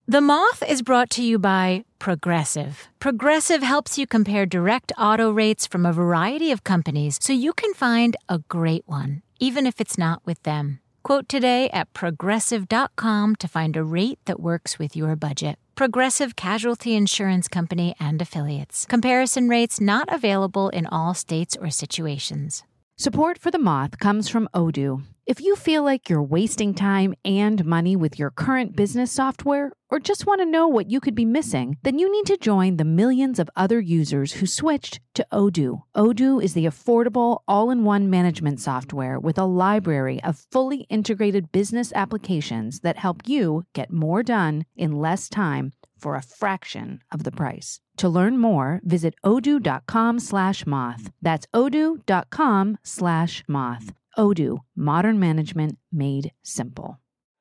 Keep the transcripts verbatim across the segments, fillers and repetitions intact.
The Moth is brought to you by Progressive. Progressive helps you compare direct auto rates from a variety of companies so you can find a great one, even if it's not with them. Quote today at progressive dot com to find a rate that works with your budget. Progressive Casualty Insurance Company and Affiliates. Comparison rates not available in all states or situations. Support for The Moth comes from Odoo. If you feel like you're wasting time and money with your current business software, or just want to know what you could be missing, then you need to join the millions of other users who switched to Odoo. Odoo is the affordable, all-in-one management software with a library of fully integrated business applications that help you get more done in less time for a fraction of the price. To learn more, visit odoo.com slash moth. That's odoo.com slash moth. Odoo, modern management made simple.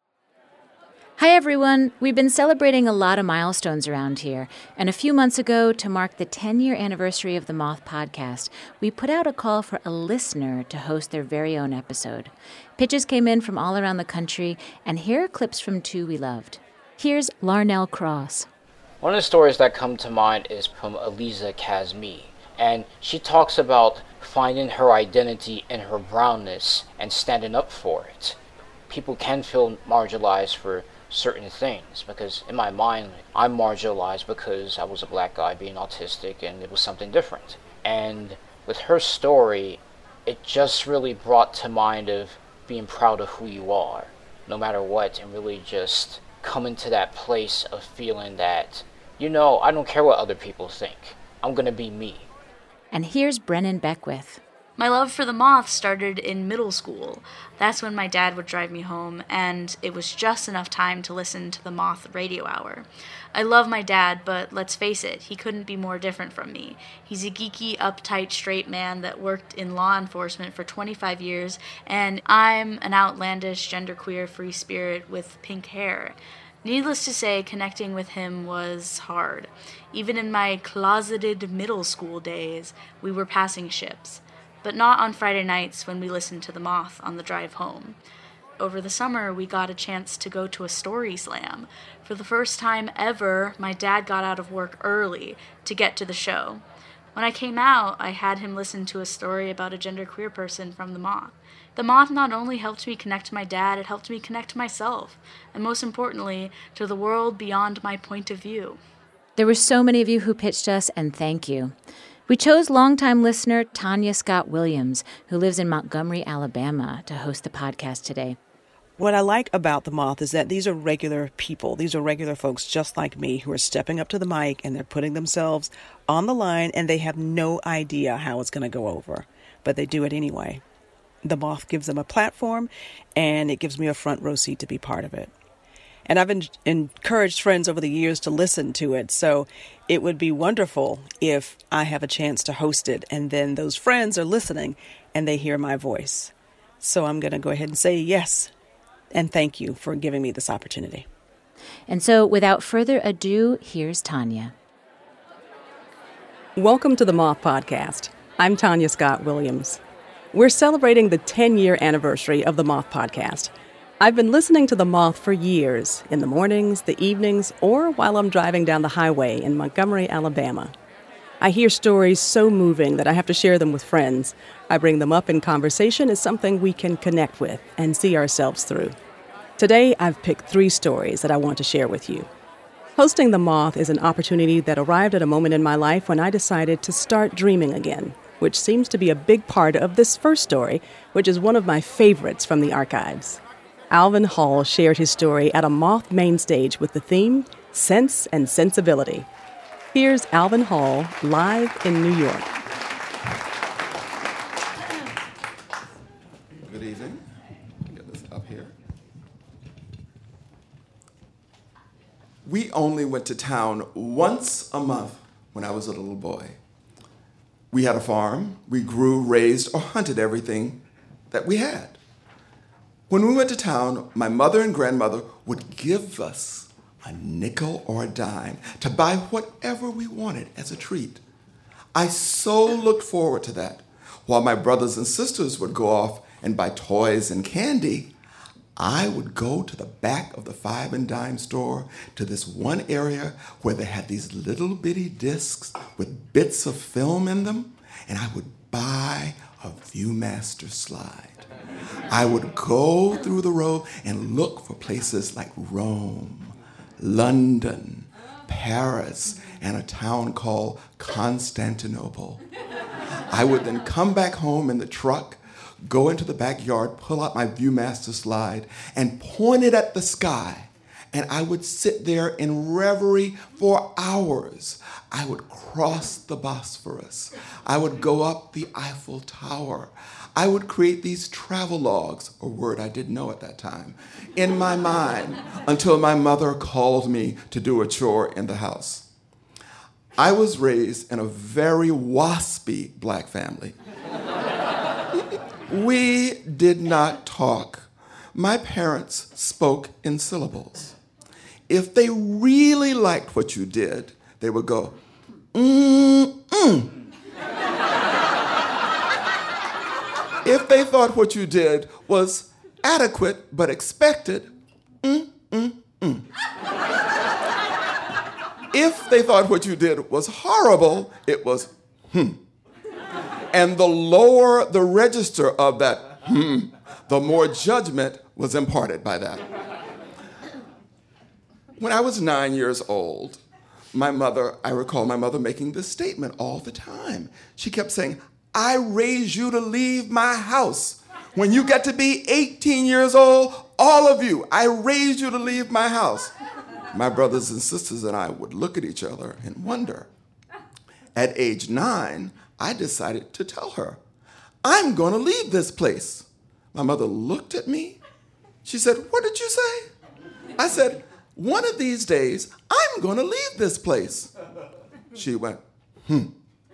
Hi everyone, we've been celebrating a lot of milestones around here, and a few months ago, to mark the ten-year anniversary of the Moth podcast, we put out a call for a listener to host their very own episode. Pitches came in from all around the country, and here are clips from two we loved. Here's Larnell Cross. One of the stories that come to mind is from Eliza Kazmi, and she talks about finding her identity in her brownness and standing up for it. People can feel marginalized for certain things, because in my mind, I'm marginalized because I was a black guy being autistic and it was something different. And with her story, it just really brought to mind of being proud of who you are, no matter what, and really just coming to that place of feeling that, you know, I don't care what other people think. I'm gonna be me. And here's Brennan Beckwith. My love for The Moth started in middle school. That's when my dad would drive me home, and it was just enough time to listen to The Moth radio hour. I love my dad, but let's face it, he couldn't be more different from me. He's a geeky, uptight, straight man that worked in law enforcement for twenty-five years, and I'm an outlandish, genderqueer, free spirit with pink hair. Needless to say, connecting with him was hard. Even in my closeted middle school days, we were passing ships. But not on Friday nights when we listened to The Moth on the drive home. Over the summer, we got a chance to go to a story slam. For the first time ever, my dad got out of work early to get to the show. When I came out, I had him listen to a story about a genderqueer person from The Moth. The Moth not only helped me connect to my dad, it helped me connect to myself, and most importantly, to the world beyond my point of view. There were so many of you who pitched us, and thank you. We chose longtime listener Tanya Scott Williams, who lives in Montgomery, Alabama, to host the podcast today. What I like about The Moth is that these are regular people. These are regular folks just like me who are stepping up to the mic and they're putting themselves on the line and they have no idea how it's going to go over, but they do it anyway. The Moth gives them a platform and it gives me a front row seat to be part of it. And I've en- encouraged friends over the years to listen to it. So it would be wonderful if I have a chance to host it and then those friends are listening and they hear my voice. So I'm going to go ahead and say yes. And thank you for giving me this opportunity. And so without further ado, here's Tanya. Welcome to the Moth Podcast. I'm Tanya Scott Williams. We're celebrating the ten-year anniversary of the Moth Podcast. I've been listening to The Moth for years, in the mornings, the evenings, or while I'm driving down the highway in Montgomery, Alabama. I hear stories so moving that I have to share them with friends. I bring them up in conversation as something we can connect with and see ourselves through. Today, I've picked three stories that I want to share with you. Hosting The Moth is an opportunity that arrived at a moment in my life when I decided to start dreaming again, which seems to be a big part of this first story, which is one of my favorites from the archives. Alvin Hall shared his story at a Moth main stage with the theme, Sense and Sensibility. Here's Alvin Hall live in New York. Good evening. Get this up here. We only went to town once a month when I was a little boy. We had a farm. We grew, raised, or hunted everything that we had. When we went to town, my mother and grandmother would give us a nickel or a dime to buy whatever we wanted as a treat. I so looked forward to that. While my brothers and sisters would go off and buy toys and candy, I would go to the back of the five and dime store to this one area where they had these little bitty discs with bits of film in them, and I would buy a Viewmaster slide. I would go through the row and look for places like Rome, London, Paris, and a town called Constantinople. I would then come back home in the truck, go into the backyard, pull out my Viewmaster slide, and point it at the sky. And I would sit there in reverie for hours. I would cross the Bosphorus. I would go up the Eiffel Tower. I would create these travel logs, a word I didn't know at that time, in my mind until my mother called me to do a chore in the house. I was raised in a very waspy black family. We did not talk. My parents spoke in syllables. If they really liked what you did, they would go, mm-mm. If they thought what you did was adequate but expected, mm-mm-mm. If they thought what you did was horrible, it was hmm. And the lower the register of that hmm, the more judgment was imparted by that. When I was nine years old, my mother, I recall my mother making this statement all the time. She kept saying, I raised you to leave my house. When you get to be eighteen years old, all of you, I raised you to leave my house. My brothers and sisters and I would look at each other and wonder. At age nine, I decided to tell her, I'm going to leave this place. My mother looked at me. She said, what did you say? I said, one of these days, I'm going to leave this place. She went, hmm.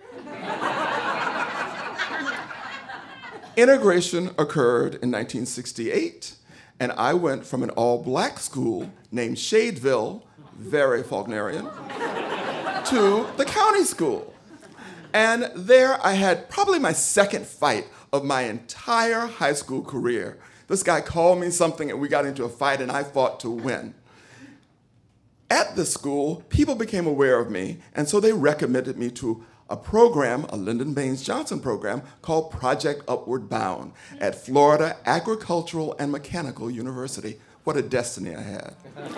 Integration occurred in nineteen sixty-eight, and I went from an all-black school named Shadeville, very Faulknerian, to the county school. And there I had probably my second fight of my entire high school career. This guy called me something and we got into a fight and I fought to win. At the school, people became aware of me, and so they recommended me to a program, a Lyndon Baines Johnson program, called Project Upward Bound at Florida Agricultural and Mechanical University. What a destiny I had.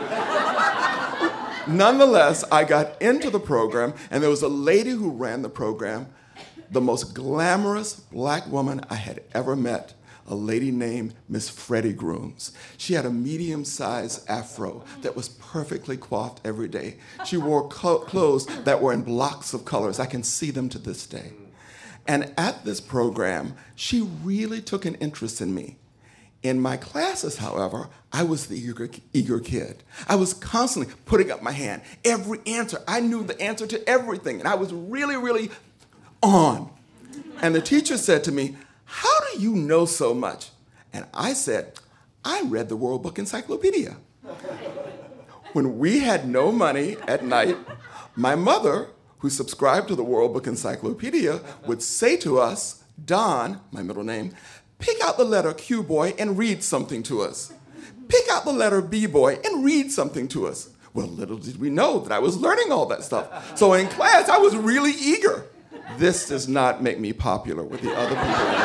Nonetheless, I got into the program, and there was a lady who ran the program, the most glamorous black woman I had ever met, a lady named Miss Freddie Grooms. She had a medium-sized afro that was perfectly coiffed every day. She wore clo- clothes that were in blocks of colors. I can see them to this day. And at this program, she really took an interest in me. In my classes, however, I was the eager, eager kid. I was constantly putting up my hand. Every answer, I knew the answer to everything, and I was really, really on. And the teacher said to me, how do you know so much? And I said, I read the World Book Encyclopedia. When we had no money at night, my mother, who subscribed to the World Book Encyclopedia, would say to us, Don, my middle name, pick out the letter Q, boy, and read something to us. Pick out the letter B, boy, and read something to us. Well, little did we know that I was learning all that stuff. So in class, I was really eager. This does not make me popular with the other people in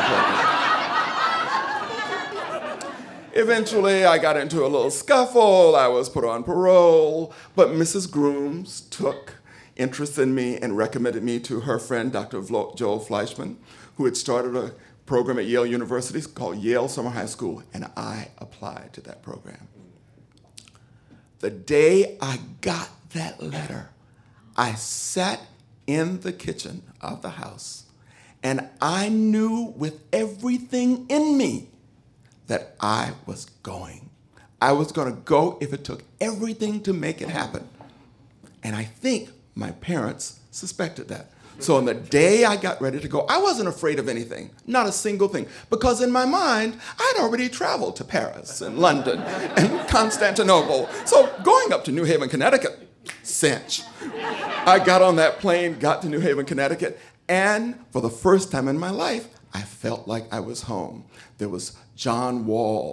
the program. Eventually, I got into a little scuffle. I was put on parole. But Missus Grooms took interest in me and recommended me to her friend, Doctor Joel Fleischman, who had started a program at Yale University called Yale Summer High School, and I applied to that program. The day I got that letter, I sat in the kitchen of the house, and I knew with everything in me that I was going. I was going to go if it took everything to make it happen. And I think my parents suspected that. So on the day I got ready to go, I wasn't afraid of anything, not a single thing, because in my mind, I'd already traveled to Paris and London and Constantinople. So going up to New Haven, Connecticut, cinch. I got on that plane, got to New Haven, Connecticut, and for the first time in my life, I felt like I was home. There was John Wall,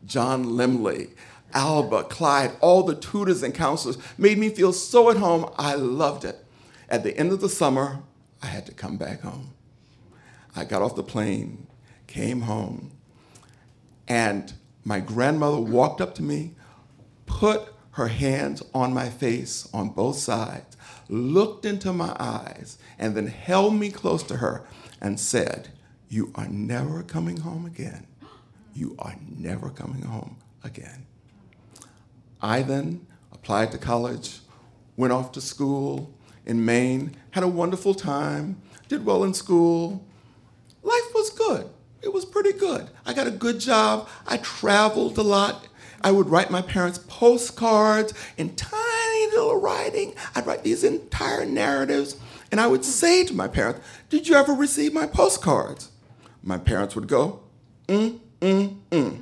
John Limley, Alba, Clyde, all the tutors and counselors made me feel so at home. I loved it. At the end of the summer, I had to come back home. I got off the plane, came home, and my grandmother walked up to me, put her hands on my face on both sides, looked into my eyes, and then held me close to her and said, "You are never coming home again. You are never coming home again." I then applied to college, went off to school in Maine, had a wonderful time, did well in school. Life was good. It was pretty good. I got a good job. I traveled a lot. I would write my parents postcards in tiny little writing. I'd write these entire narratives, and I would say to my parents, "Did you ever receive my postcards?" My parents would go, mm, mm, mm.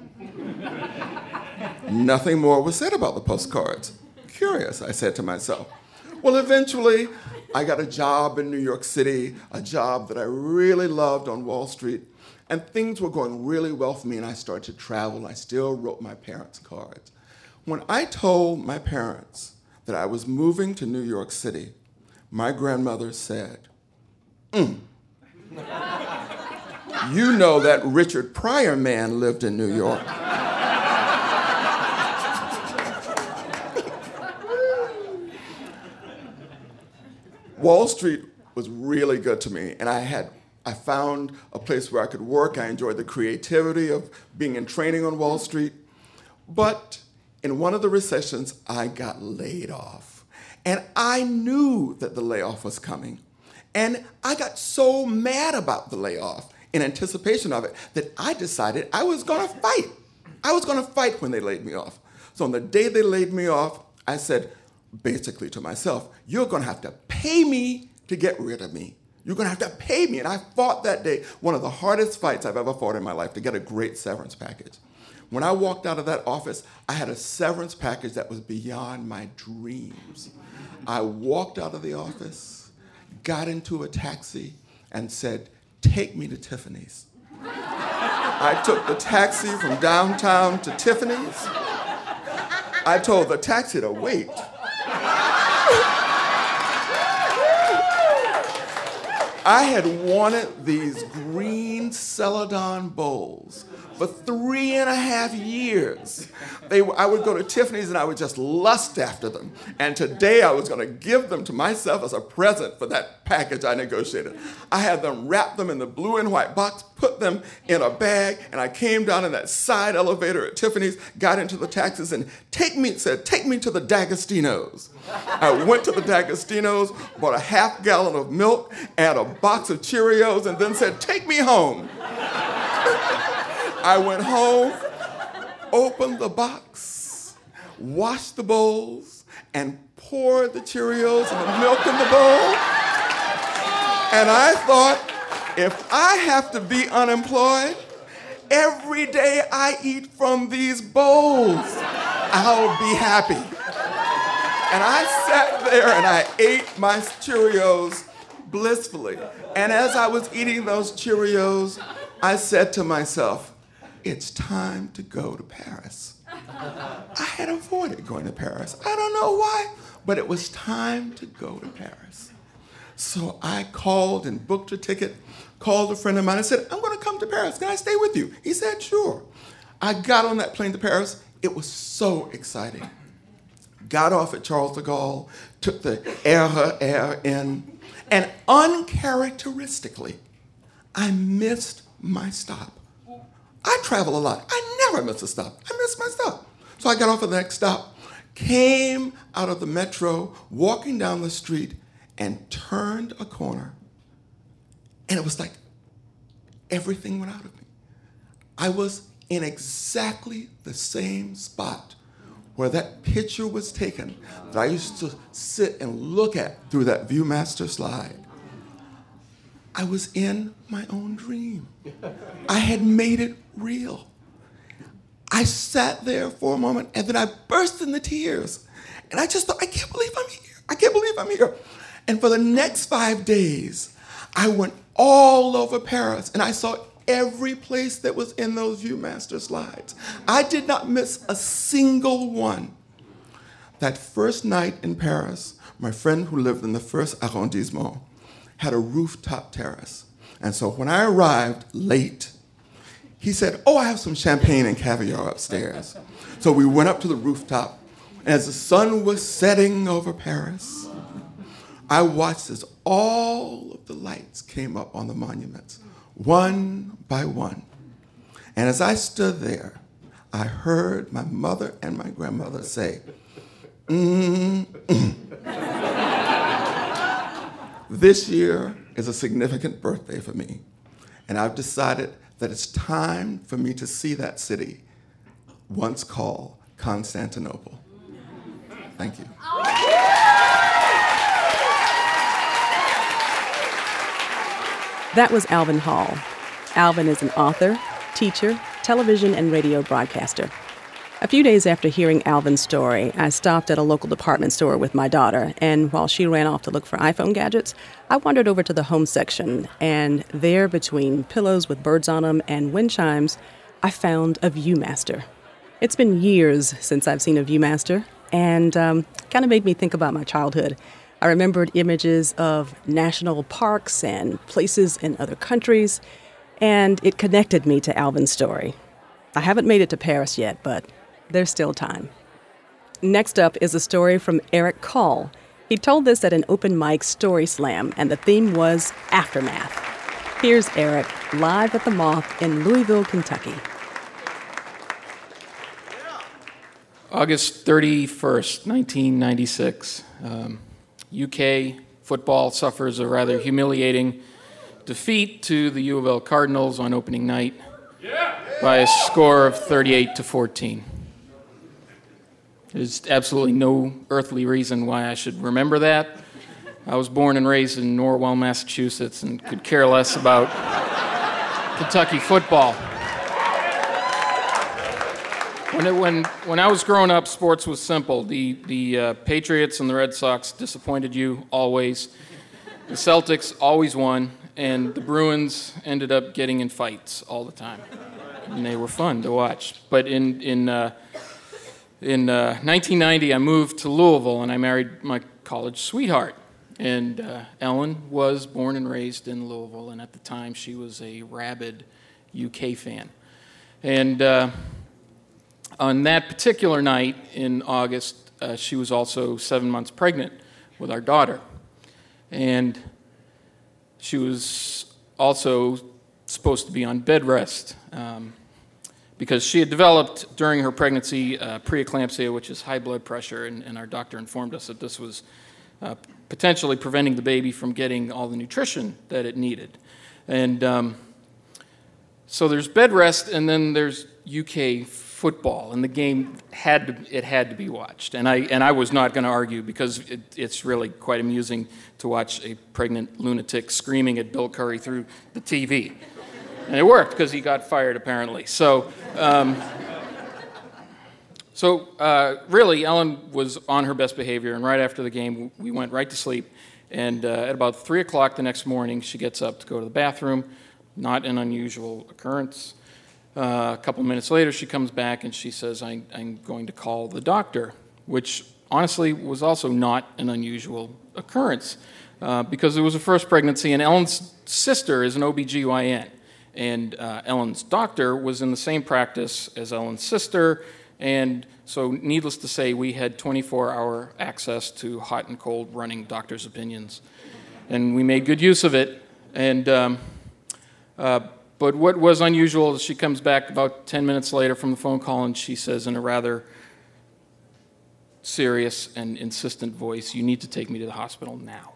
Nothing more was said about the postcards. Curious, I said to myself. Well, eventually, I got a job in New York City, a job that I really loved on Wall Street, and things were going really well for me, and I started to travel, and I still wrote my parents cards. When I told my parents that I was moving to New York City, my grandmother said, mm. "You know that Richard Pryor man lived in New York." Wall Street was really good to me, and I had I found a place where I could work. I enjoyed the creativity of being in training on Wall Street. But in one of the recessions, I got laid off. And I knew that the layoff was coming. And I got so mad about the layoff in anticipation of it that I decided I was gonna fight. I was gonna fight when they laid me off. So on the day they laid me off, I said, basically to myself, "You're gonna have to pay me to get rid of me. You're gonna have to pay me." And I fought that day, one of the hardest fights I've ever fought in my life, to get a great severance package. When I walked out of that office, I had a severance package that was beyond my dreams. I walked out of the office, got into a taxi, and said, "Take me to Tiffany's." I took the taxi from downtown to Tiffany's. I told the taxi to wait. I had wanted these green Celadon bowls for three and a half years. They, I would go to Tiffany's and I would just lust after them. And today I was going to give them to myself as a present for that package I negotiated. I had them wrap them in the blue and white box, put them in a bag, and I came down in that side elevator at Tiffany's, got into the taxis, and take me, said, "Take me to the D'Agostino's." I went to the D'Agostino's, bought a half gallon of milk and a box of Cheerios, and then said, "Take me home." I went home, opened the box, washed the bowls, and poured the Cheerios and the milk in the bowl. And I thought, if I have to be unemployed, every day I eat from these bowls, I'll be happy. And I sat there and I ate my Cheerios blissfully. And as I was eating those Cheerios, I said to myself, it's time to go to Paris. I had avoided going to Paris. I don't know why, but it was time to go to Paris. So I called and booked a ticket, called a friend of mine and said, I'm going to come to Paris. Can I stay with you? He said, sure. I got on that plane to Paris. It was so exciting. Got off at Charles de Gaulle, took the R E R in, and uncharacteristically, I missed my stop. I travel a lot. I never miss a stop. I missed my stop. So I got off at the next stop, came out of the metro, walking down the street, and turned a corner. And it was like everything went out of me. I was in exactly the same spot where that picture was taken that I used to sit and look at through that Viewmaster slide. I was in my own dream. I had made it real. I sat there for a moment and then I burst into tears. And I just thought, I can't believe I'm here. I can't believe I'm here. And for the next five days, I went all over Paris and I saw every place that was in those Viewmaster slides. I did not miss a single one. That first night in Paris, my friend who lived in the first arrondissement had a rooftop terrace. And so when I arrived late, he said, oh, I have some champagne and caviar upstairs. So we went up to the rooftop, and as the sun was setting over Paris, I watched as all of the lights came up on the monuments, one by one. And as I stood there, I heard my mother and my grandmother say, mm, mm. This year is a significant birthday for me, and I've decided that it's time for me to see that city once called Constantinople. Thank you. That was Alvin Hall. Alvin is an author, teacher, television and radio broadcaster. A few days after hearing Alvin's story, I stopped at a local department store with my daughter, and while she ran off to look for iPhone gadgets, I wandered over to the home section, and there, between pillows with birds on them and wind chimes, I found a Viewmaster. It's been years since I've seen a Viewmaster, and um, kind of made me think about my childhood. I remembered images of national parks and places in other countries, and it connected me to Alvin's story. I haven't made it to Paris yet, but there's still time. Next up is a story from Eric Call. He told this at an open mic story slam, and the theme was Aftermath. Here's Eric, live at the Moth in Louisville, Kentucky. August thirty-first, nineteen ninety-six. Um, U K football suffers a rather humiliating defeat to the U of L Cardinals on opening night by a score of thirty-eight to fourteen. There's absolutely no earthly reason why I should remember that. I was born and raised in Norwell, Massachusetts, and could care less about Kentucky football. When, it, when, when I was growing up, sports was simple. The, the uh, Patriots and the Red Sox disappointed you always. The Celtics always won, and the Bruins ended up getting in fights all the time. And they were fun to watch. But in, in, uh, in uh, nineteen ninety, I moved to Louisville, and I married my college sweetheart. And uh, Ellen was born and raised in Louisville, and at the time, she was a rabid U K fan. And Uh, On that particular night in August, uh, she was also seven months pregnant with our daughter. And she was also supposed to be on bed rest um, because she had developed during her pregnancy uh, preeclampsia, which is high blood pressure, and, and our doctor informed us that this was uh, potentially preventing the baby from getting all the nutrition that it needed. And um, so there's bed rest, and then there's U K football, and the game had to, it had to be watched. And I and I was not going to argue, because it, it's really quite amusing to watch a pregnant lunatic screaming at Bill Curry through the T V. And it worked, because he got fired, apparently. So, um, so uh, really, Ellen was on her best behavior, and right after the game, we went right to sleep. And uh, at about three o'clock the next morning, she gets up to go to the bathroom. Not an unusual occurrence. Uh, a couple minutes later, she comes back and she says, I, I'm going to call the doctor, which honestly was also not an unusual occurrence uh, because it was her first pregnancy, and Ellen's sister is an O B G Y N, and uh, Ellen's doctor was in the same practice as Ellen's sister, and so needless to say, we had twenty-four hour access to hot and cold running doctor's opinions, and we made good use of it. And um, uh, But what was unusual is she comes back about ten minutes later from the phone call, and she says in a rather serious and insistent voice, you need to take me to the hospital now.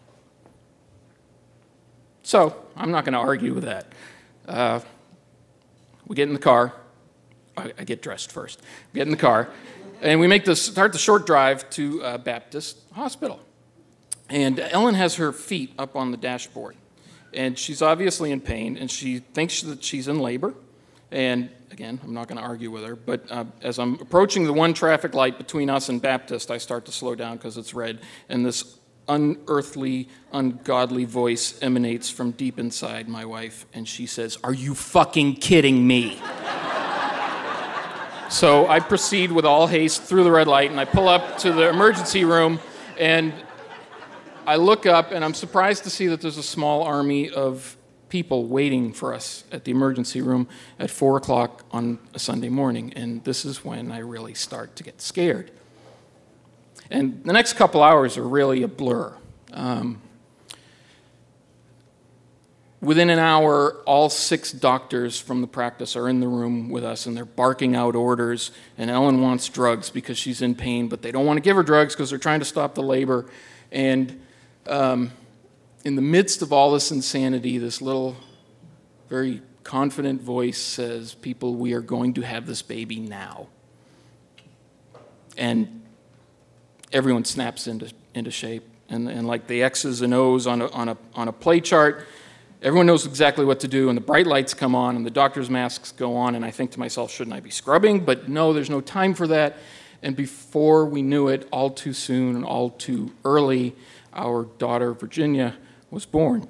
So I'm not going to argue with that. Uh, we get in the car. I, I get dressed first. We get in the car, and we make the, start the short drive to uh, Baptist Hospital. And Ellen has her feet up on the dashboard. And she's obviously in pain, and she thinks that she's in labor. And again, I'm not going to argue with her, but uh, as I'm approaching the one traffic light between us and Baptist, I start to slow down because it's red, and this unearthly, ungodly voice emanates from deep inside my wife, and she says, "Are you fucking kidding me?" So I proceed with all haste through the red light, and I pull up to the emergency room, and I look up, and I'm surprised to see that there's a small army of people waiting for us at the emergency room at four o'clock on a Sunday morning, and this is when I really start to get scared. And the next couple hours are really a blur. Um, Within an hour, all six doctors from the practice are in the room with us, and they're barking out orders, and Ellen wants drugs because she's in pain, but they don't want to give her drugs because they're trying to stop the labor. And um, in the midst of all this insanity, this little, very confident voice says, "People, we are going to have this baby now." And everyone snaps into, into shape, and, and like the X's and O's on a, on a, on a play chart, everyone knows exactly what to do, and the bright lights come on, and the doctor's masks go on, and I think to myself, shouldn't I be scrubbing? But no, there's no time for that. And before we knew it, all too soon and all too early, our daughter, Virginia, was born.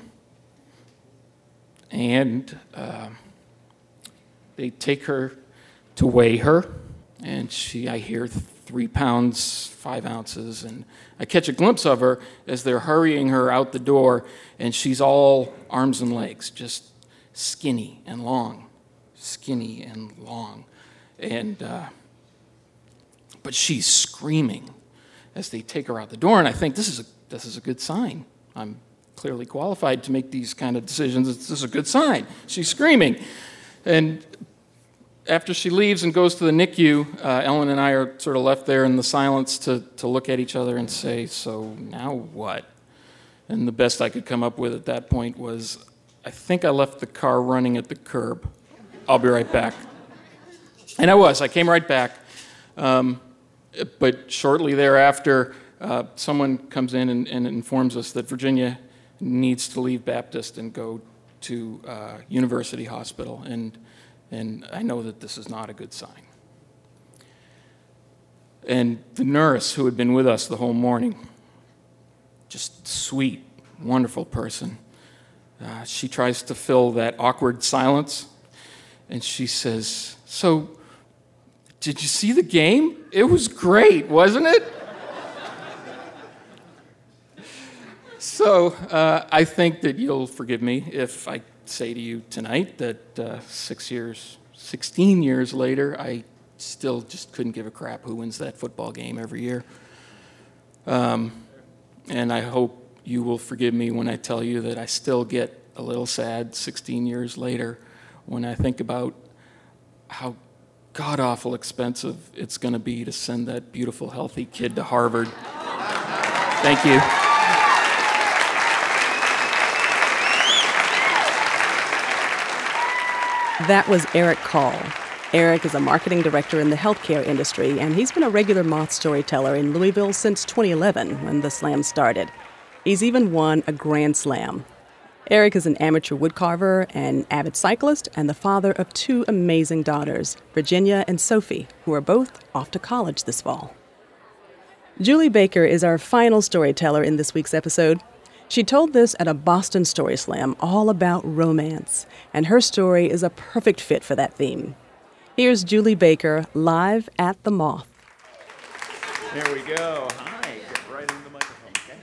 And uh, they take her to weigh her, and she, I hear three pounds, five ounces, and I catch a glimpse of her as they're hurrying her out the door, and she's all arms and legs, just skinny and long, skinny and long. And, uh, but she's screaming as they take her out the door, and I think this is a, this is a good sign. I'm clearly qualified to make these kind of decisions. This is a good sign. She's screaming. And after she leaves and goes to the N I C U, uh, Ellen and I are sort of left there in the silence to, to look at each other and say, "So now what?" And the best I could come up with at that point was, "I think I left the car running at the curb. I'll be right back." And I was. I came right back. Um, but shortly thereafter, uh, someone comes in and, and informs us that Virginia needs to leave Baptist and go to uh, University Hospital. And And I know that this is not a good sign. And the nurse who had been with us the whole morning, just sweet, wonderful person, uh, she tries to fill that awkward silence, and she says, "So, did you see the game? It was great, wasn't it?" So uh, I think that you'll forgive me if I say to you tonight that uh, six years, sixteen years later, I still just couldn't give a crap who wins that football game every year. Um, and I hope you will forgive me when I tell you that I still get a little sad sixteen years later when I think about how god-awful expensive it's going to be to send that beautiful, healthy kid to Harvard. Thank you. That was Eric Call. Eric is a marketing director in the healthcare industry, and he's been a regular Moth storyteller in Louisville since twenty eleven, when the Slam started. He's even won a Grand Slam. Eric is an amateur woodcarver, an avid cyclist, and the father of two amazing daughters, Virginia and Sophie, who are both off to college this fall. Julie Baker is our final storyteller in this week's episode. She told this at a Boston Story Slam all about romance, and her story is a perfect fit for that theme. Here's Julie Baker live at the Moth. There we go. Hi. Get right into the microphone. Okay.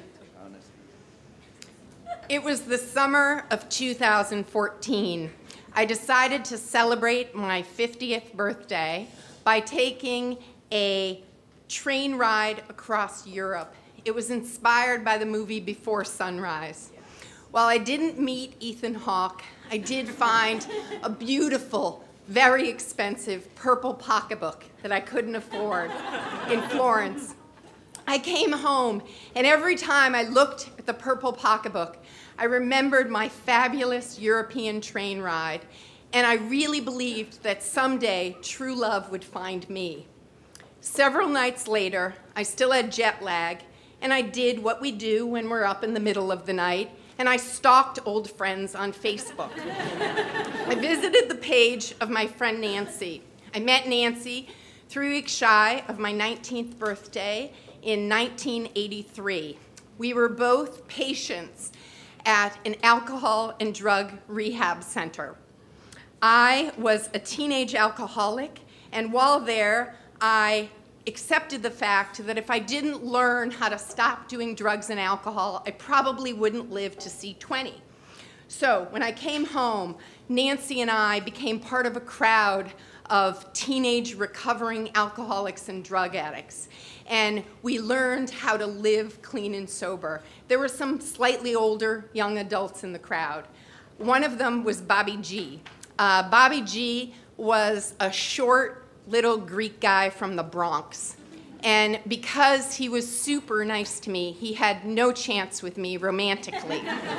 It was the summer of two thousand fourteen. I decided to celebrate my fiftieth birthday by taking a train ride across Europe. It was inspired by the movie Before Sunrise. While I didn't meet Ethan Hawke, I did find a beautiful, very expensive purple pocketbook that I couldn't afford in Florence. I came home, and every time I looked at the purple pocketbook, I remembered my fabulous European train ride, and I really believed that someday true love would find me. Several nights later, I still had jet lag, and I did what we do when we're up in the middle of the night, and I stalked old friends on Facebook. I visited the page of my friend Nancy. I met Nancy three weeks shy of my nineteenth birthday in nineteen eighty-three. We were both patients at an alcohol and drug rehab center. I was a teenage alcoholic, and while there, I accepted the fact that if I didn't learn how to stop doing drugs and alcohol, I probably wouldn't live to see twenty. So when I came home, Nancy and I became part of a crowd of teenage recovering alcoholics and drug addicts. And we learned how to live clean and sober. There were some slightly older young adults in the crowd. One of them was Bobby G. Uh, Bobby G was a short little Greek guy from the Bronx. And because he was super nice to me, he had no chance with me romantically.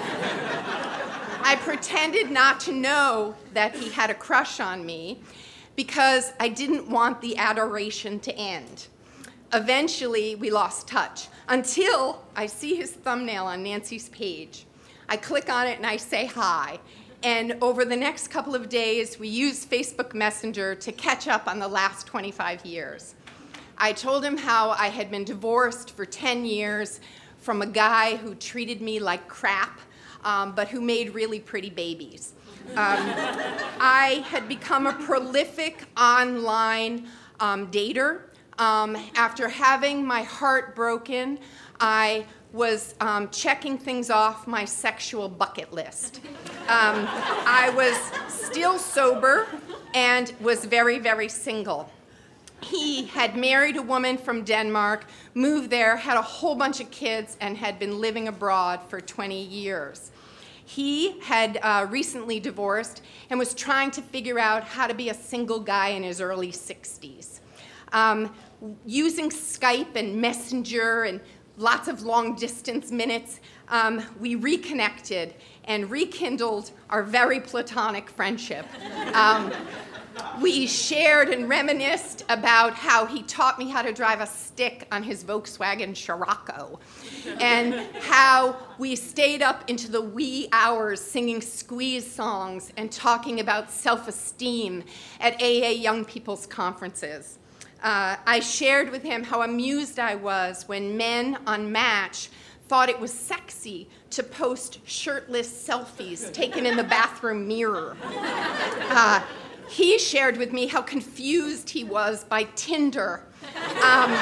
I pretended not to know that he had a crush on me because I didn't want the adoration to end. Eventually, we lost touch until I see his thumbnail on Nancy's page. I click on it and I say hi. And over the next couple of days, we used Facebook Messenger to catch up on the last twenty-five years. I told him how I had been divorced for ten years from a guy who treated me like crap, um, but who made really pretty babies. Um, I had become a prolific online um, dater. Um, after having my heart broken, I was um, checking things off my sexual bucket list. Um, I was still sober and was very, very single. He had married a woman from Denmark, moved there, had a whole bunch of kids, and had been living abroad for twenty years. He had uh, recently divorced and was trying to figure out how to be a single guy in his early sixties. Um, using Skype and Messenger and lots of long-distance minutes, um, we reconnected and rekindled our very platonic friendship. Um, we shared and reminisced about how he taught me how to drive a stick on his Volkswagen Scirocco, and how we stayed up into the wee hours singing squeeze songs and talking about self-esteem at A A Young People's Conferences. Uh, I shared with him how amused I was when men on Match thought it was sexy to post shirtless selfies taken in the bathroom mirror. Uh, he shared with me how confused he was by Tinder. Um,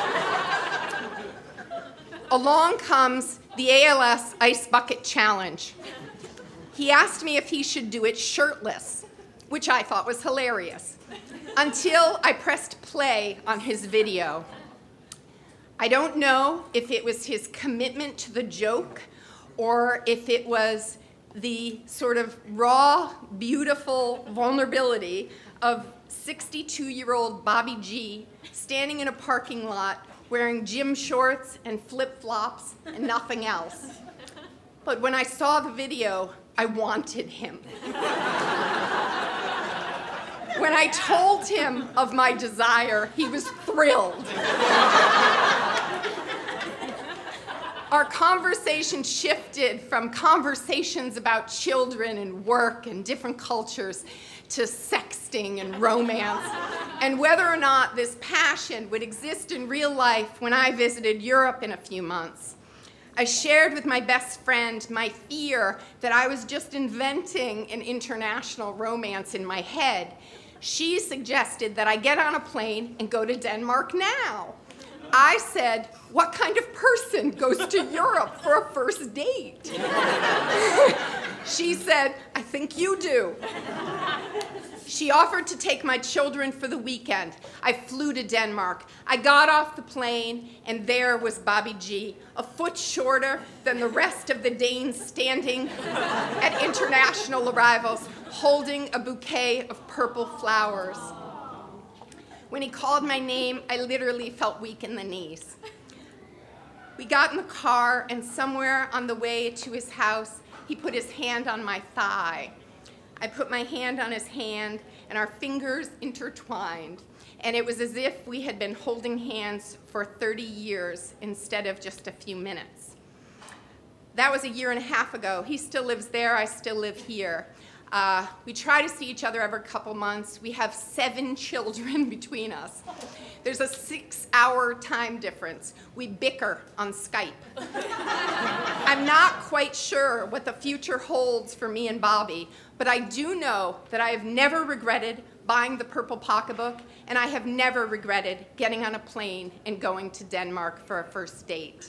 along comes the A L S Ice Bucket Challenge. He asked me if he should do it shirtless, which I thought was hilarious, until I pressed play on his video. I don't know if it was his commitment to the joke or if it was the sort of raw, beautiful vulnerability of sixty-two-year-old Bobby G standing in a parking lot wearing gym shorts and flip-flops and nothing else. But when I saw the video, I wanted him. When I told him of my desire, he was thrilled. Our conversation shifted from conversations about children and work and different cultures to sexting and romance, and whether or not this passion would exist in real life when I visited Europe in a few months. I shared with my best friend my fear that I was just inventing an international romance in my head. She suggested that I get on a plane and go to Denmark now. I said, what kind of person goes to Europe for a first date? She said, I think you do. She offered to take my children for the weekend. I flew to Denmark. I got off the plane, and there was Bobby G, a foot shorter than the rest of the Danes standing at international arrivals, holding a bouquet of purple flowers. When he called my name, I literally felt weak in the knees. We got in the car, and somewhere on the way to his house, he put his hand on my thigh. I put my hand on his hand, and our fingers intertwined. And it was as if we had been holding hands for thirty years instead of just a few minutes. That was a year and a half ago. He still lives there, I still live here. Uh, we try to see each other every couple months. We have seven children between us. There's a six-hour time difference. We bicker on Skype. I'm not quite sure what the future holds for me and Bobby, but I do know that I have never regretted buying the Purple Pocketbook, and I have never regretted getting on a plane and going to Denmark for a first date.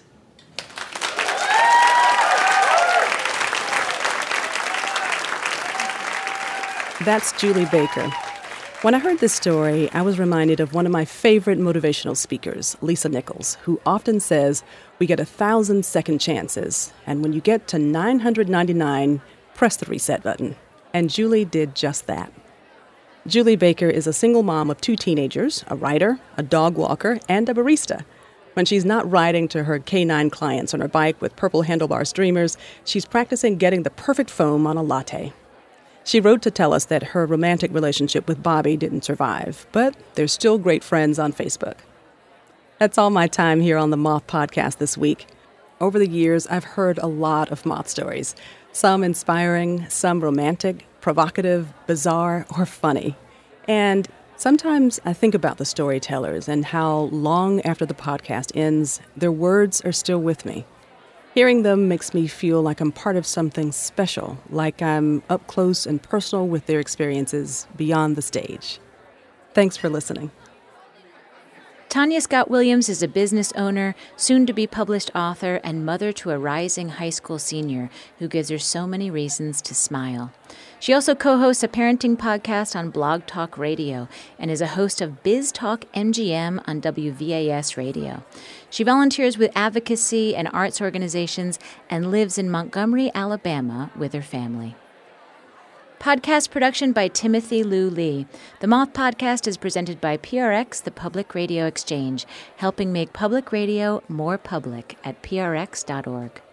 That's Julie Baker. When I heard this story, I was reminded of one of my favorite motivational speakers, Lisa Nichols, who often says, we get a thousand second chances, and when you get to nine hundred ninety-nine, press the reset button. And Julie did just that. Julie Baker is a single mom of two teenagers, a writer, a dog walker, and a barista. When she's not riding to her canine clients on her bike with purple handlebar streamers, she's practicing getting the perfect foam on a latte. She wrote to tell us that her romantic relationship with Bobby didn't survive, but they're still great friends on Facebook. That's all my time here on the Moth Podcast this week. Over the years, I've heard a lot of moth stories, some inspiring, some romantic, provocative, bizarre, or funny. And sometimes I think about the storytellers and how long after the podcast ends, their words are still with me. Hearing them makes me feel like I'm part of something special, like I'm up close and personal with their experiences beyond the stage. Thanks for listening. Tanya Scott Williams is a business owner, soon-to-be published author, and mother to a rising high school senior who gives her so many reasons to smile. She also co-hosts a parenting podcast on Blog Talk Radio and is a host of Biz Talk M G M on W V A S Radio. She volunteers with advocacy and arts organizations and lives in Montgomery, Alabama with her family. Podcast production by Timothy Lou Lee. The Moth Podcast is presented by P R X, the Public Radio Exchange, helping make public radio more public at P R X dot org.